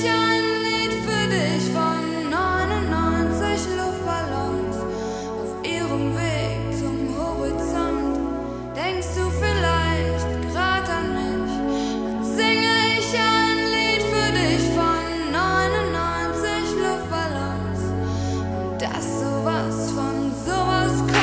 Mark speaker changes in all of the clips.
Speaker 1: ein Lied für dich von 99 Luftballons auf ihrem Weg zum Horizont. Denkst du vielleicht grad an mich? Dann singe ich ein Lied für dich von 99 Luftballons und dass sowas von sowas kommt.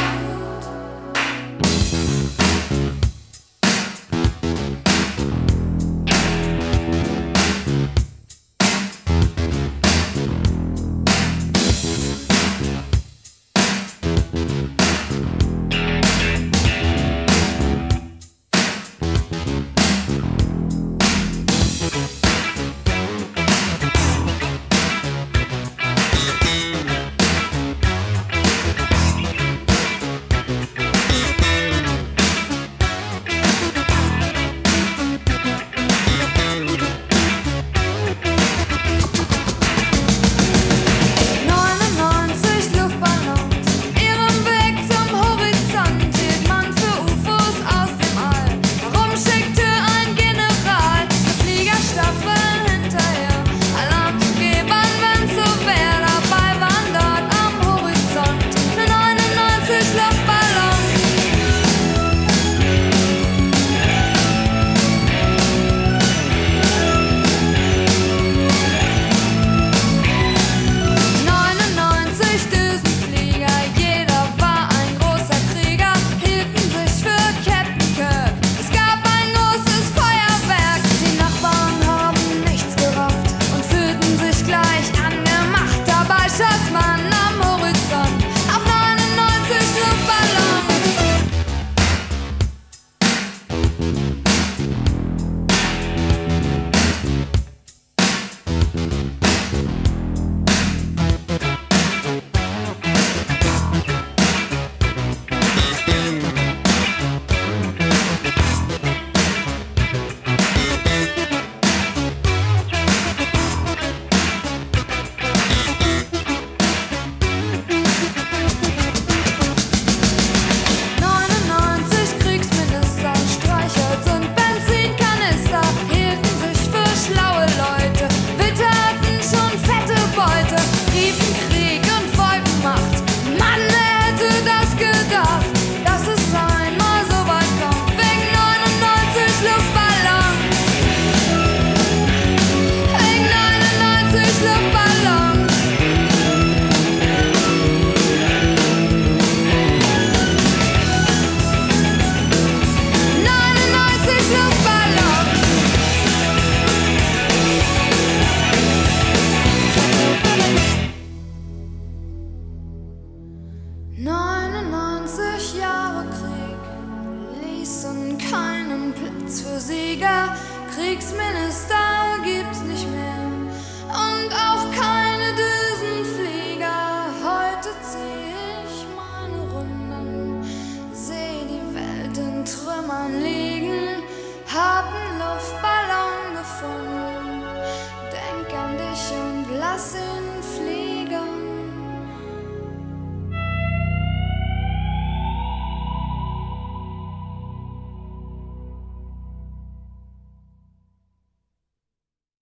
Speaker 1: Keinen Platz für Sieger, Kriegsminister gibt's nicht mehr und auch kein